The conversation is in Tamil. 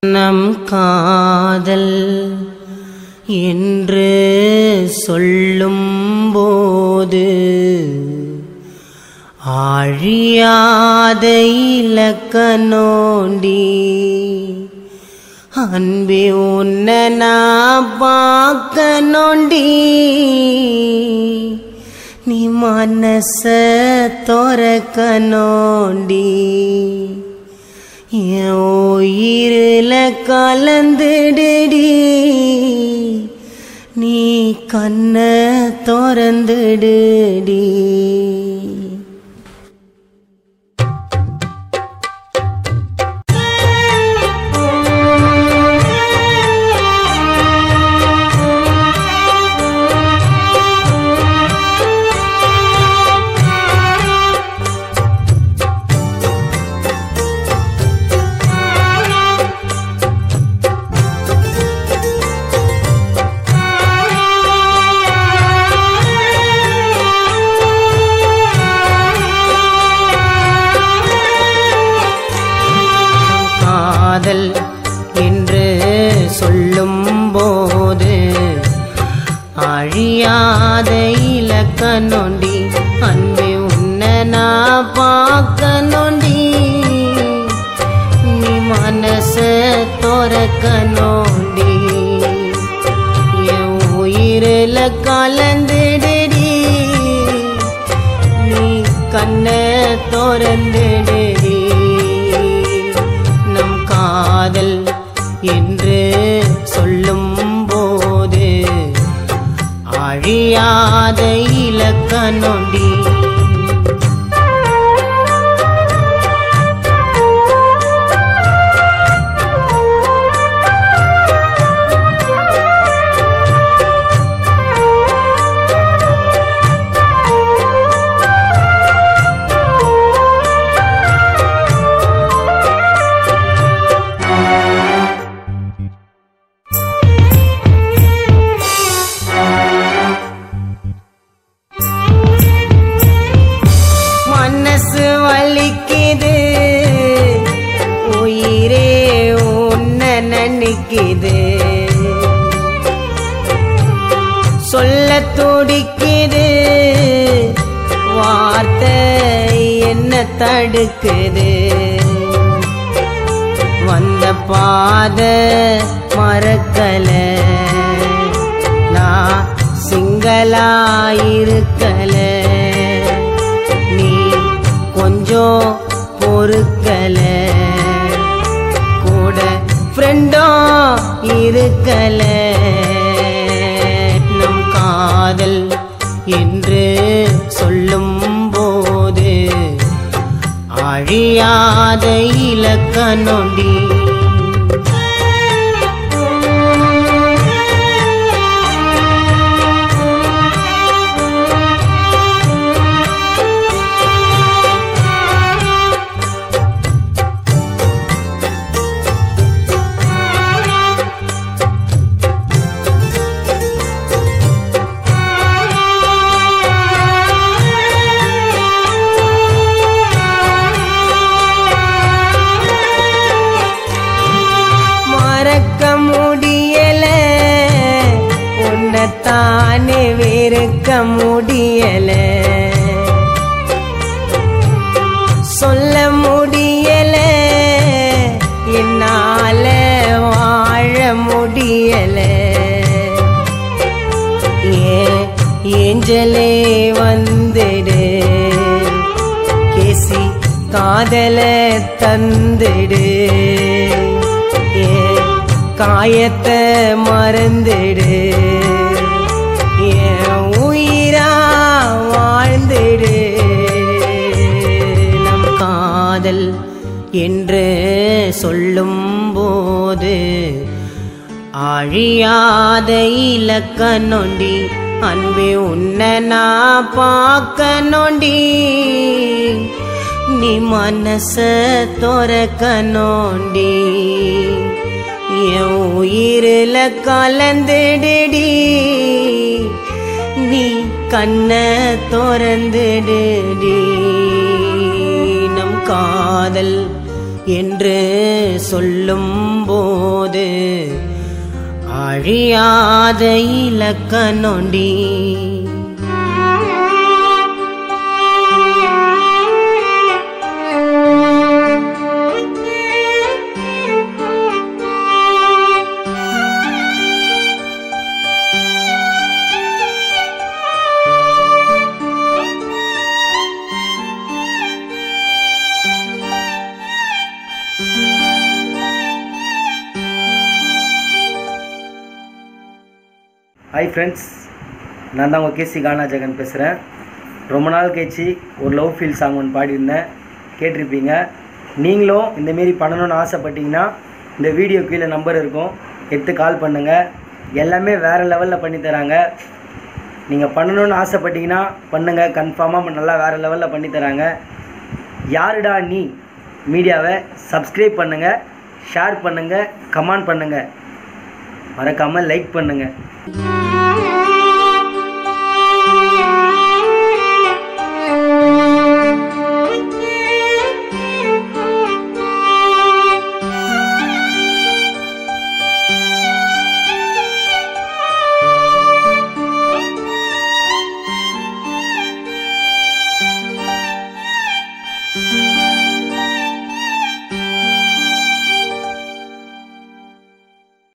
நம் காதல் என்று சொல்லும் போது ஆழியாத இலக்கணோண்டி அன்பே உன்னை நான் பார்க்கணுண்டி நீ மனச துறக்கணுண்டி என் உயிரில கலந்துடுடி நீ கண்ணை திறந்துடுடி. காதல் என்று சொல்லும் போது அழியாத இலக்கணோண்டி அன்பே உன்னை நான் பார்க்கணுண்டி நீ மனச துறக்கணுண்டி என் உயிரில கலந்துடுடி நீ கண்ணை திறந்துடுடி. காதல் என்று சொல்லும் போது அழியாத இலக்கணோண்டி மனசு வலிக்குது உயிரே உன்னை நினைக்குது சொல்ல துடிக்குது வார்த்தை என்ன தடுக்குது வந்த பாதை மறக்கல நான் சிங்களாயிருக்கல கொஞ்சம் பொறுக்கல கூட ஃப்ரெண்டும் இருக்கல நம் காதல் என்று சொல்லும் போது அழியாத இலக்கணோண்டி முடியல உன்னைத்தானே வெறுக்க முடியல சொல்ல முடியல என்னால வாழ முடியல ஏஞ்சலே வந்துடு கேசி காதல தந்துடு காயத்தை மறந்துடு என் உயிரா வாழ்ந்துடு நம் காதல் என்று சொல்லும் போது அழியாத இலக்கணோண்டி அன்பே உன்னை நான் பார்க்கணுண்டி நீ மனச துறக்கணுண்டி என் உயிரில கலந்துடுடி நீ கண்ணை திறந்துடுடி நம் காதல் என்று சொல்லும் போது போது அழியாத இலக்கணோண்டி. ஹாய் ஃப்ரெண்ட்ஸ், நான் தான் உங்கள் கேசி கானா ஜெகன் பேசுகிறேன். ரொம்ப நாள் கழிச்சு ஒரு லவ் ஃபீல் சாங் ஒன்று பாடியிருந்தேன், கேட்டிருப்பீங்க. நீங்களும் இந்தமாரி பண்ணணுன்னு ஆசைப்பட்டீங்கன்னா இந்த வீடியோ கீழே நம்பர் இருக்கும், எடுத்து கால் பண்ணுங்கள். எல்லாமே வேறு லெவலில் பண்ணித்தராங்க. நீங்கள் பண்ணணுன்னு ஆசைப்பட்டீங்கன்னா பண்ணுங்கள், கன்ஃபார்மாக நல்லா வேறு லெவலில் பண்ணித்தராங்க. யாருடா நீ மீடியாவை சப்ஸ்கிரைப் பண்ணுங்கள், ஷேர் பண்ணுங்கள், கமெண்ட் பண்ணுங்கள், மறக்காமல் லைக் பண்ணுங்கள்.